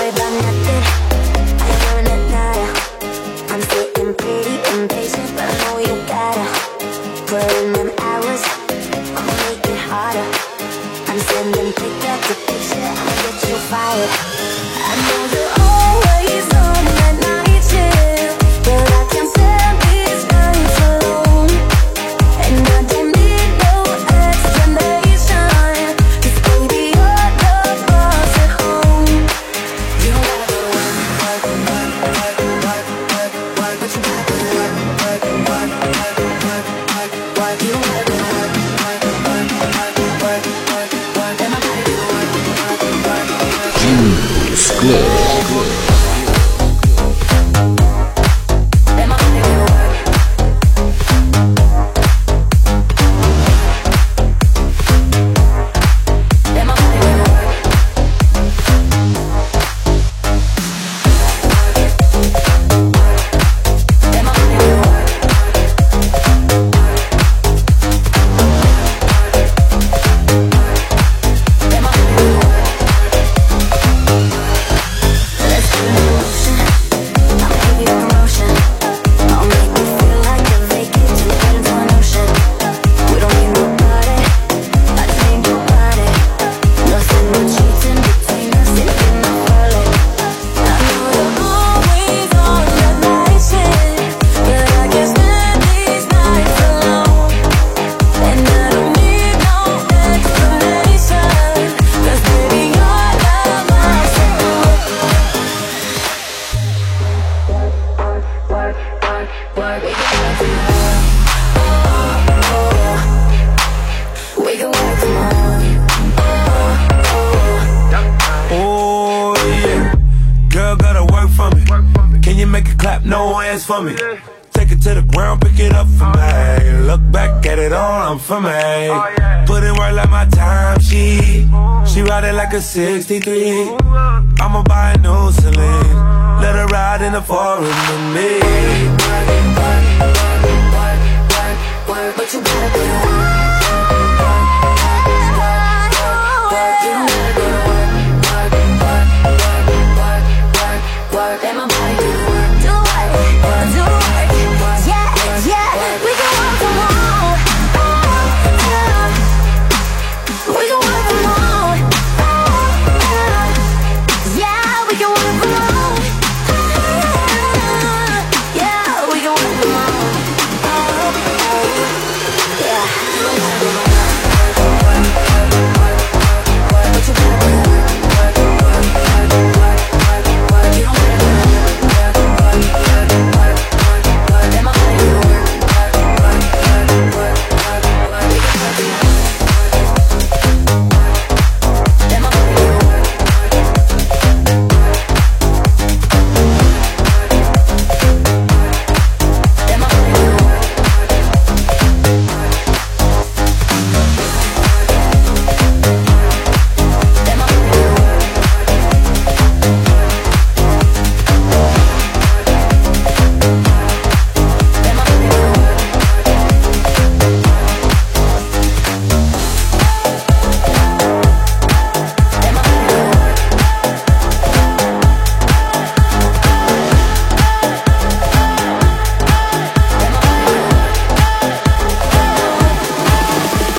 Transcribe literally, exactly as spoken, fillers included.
worry about nothing. I ain't doing it nada. I'm sitting pretty impatient, but I know you gotta put in them hours. I'ma make it harder. I'm sending pick after picture, I'ma get you fired. I know you're always on that night shift, but I can't stand these nights alone. And I don't need no explanation, 'cause baby you're the boss at home. You don't gotta go to work, work, work, work, work, work, work, but you gotta go to work, work, work, work, work, work, work. You don't gotta go to work, work, work, work, work, work, work. And my body do the work, work, work, work. Juice Club. No hands for me. Take it to the ground, pick it up for me. Look back at it all, I'm for me. Put in work like my time, she She ride it like a sixty-three. I'ma buy a new Celine. Let her ride in the foreign with me. Work, work, work, work, work, work, but you gotta put it on.